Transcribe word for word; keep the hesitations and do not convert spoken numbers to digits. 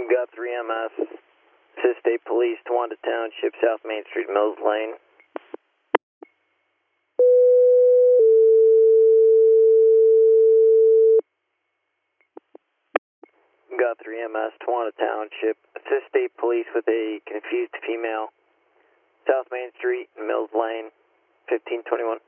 Guthrie M S, Assist State Police, Towanda Township, South Main Street, Mills Lane. Guthrie M S, Towanda Township, Assist State Police with a confused female, South Main Street, Mills Lane, fifteen twenty-one.